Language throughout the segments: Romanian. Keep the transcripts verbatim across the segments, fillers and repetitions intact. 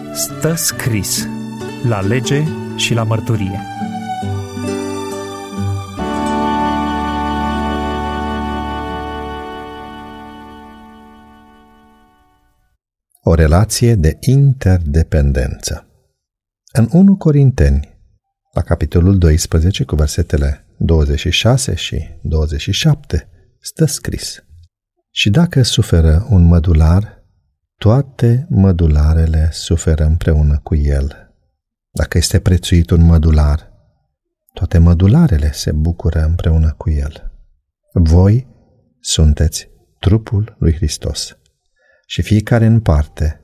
Stă scris la lege și la mărturie. O relație de interdependență. În unu Corinteni, la capitolul doisprezece, cu versetele douăzeci și șase și douăzeci și șapte, stă scris: și dacă suferă un mădular, toate mădularele suferă împreună cu el. Dacă este prețuit un mădular, toate mădularele se bucură împreună cu el. Voi sunteți trupul lui Hristos și fiecare în parte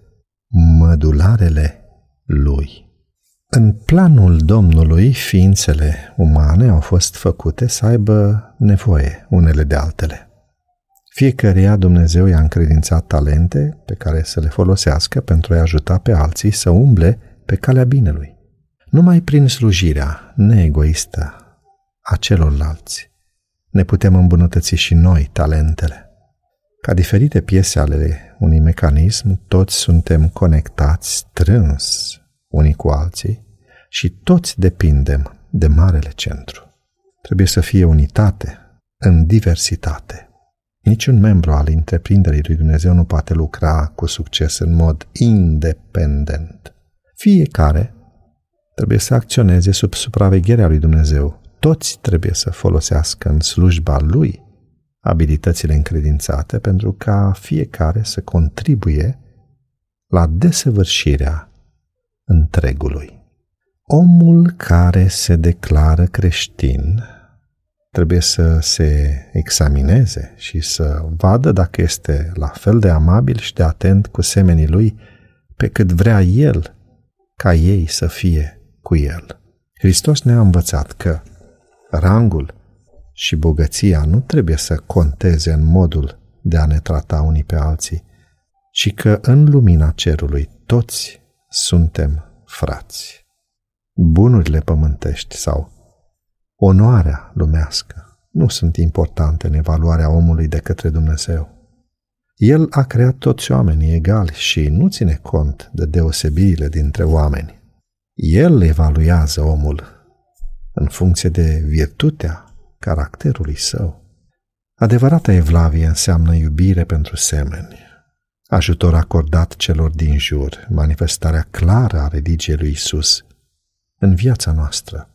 mădularele lui. În planul Domnului, ființele umane au fost făcute să aibă nevoie unele de altele. Fiecăreia Dumnezeu i-a încredințat talente pe care să le folosească pentru a-i ajuta pe alții să umble pe calea binelui. Numai prin slujirea neegoistă a celorlalți ne putem îmbunătăți și noi talentele. Ca diferite piese ale unui mecanism, toți suntem conectați strâns unii cu alții și toți depindem de marele centru. Trebuie să fie unitate în diversitate. Niciun membru al întreprinderii lui Dumnezeu nu poate lucra cu succes în mod independent. Fiecare trebuie să acționeze sub supravegherea lui Dumnezeu. Toți trebuie să folosească în slujba lui abilitățile încredințate pentru ca fiecare să contribuie la desăvârșirea întregului. Omul care se declară creștin trebuie să se examineze și să vadă dacă este la fel de amabil și de atent cu semenii lui pe cât vrea el ca ei să fie cu el. Hristos ne-a învățat că rangul și bogăția nu trebuie să conteze în modul de a ne trata unii pe alții, ci că în lumina cerului toți suntem frați. Bunurile pământești sau onoarea lumească nu sunt importante în evaluarea omului de către Dumnezeu. El a creat toți oamenii egali și nu ține cont de deosebirile dintre oameni. El evaluează omul în funcție de virtutea caracterului său. Adevărata evlavie înseamnă iubire pentru semeni, ajutor acordat celor din jur, manifestarea clară a religiei lui Isus în viața noastră.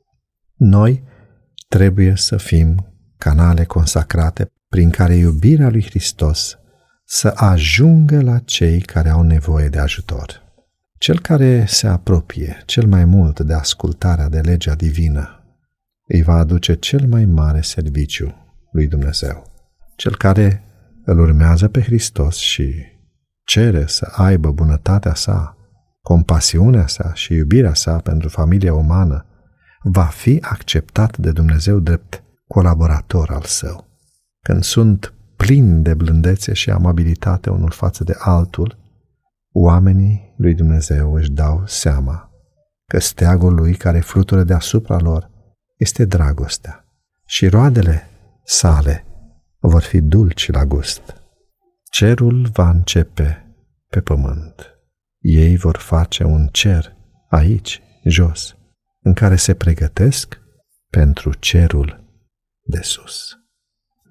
Noi trebuie să fim canale consacrate prin care iubirea lui Hristos să ajungă la cei care au nevoie de ajutor. Cel care se apropie cel mai mult de ascultarea de legea divină îi va aduce cel mai mare serviciu lui Dumnezeu. Cel care îl urmează pe Hristos și cere să aibă bunătatea sa, compasiunea sa și iubirea sa pentru familia umană va fi acceptat de Dumnezeu drept colaborator al său. Când sunt plini de blândețe și amabilitate unul față de altul, oamenii lui Dumnezeu își dau seama că steagul lui care flutură deasupra lor este dragostea și roadele sale vor fi dulci la gust. Cerul va începe pe pământ. Ei vor face un cer aici, jos, în care se pregătesc pentru cerul de sus.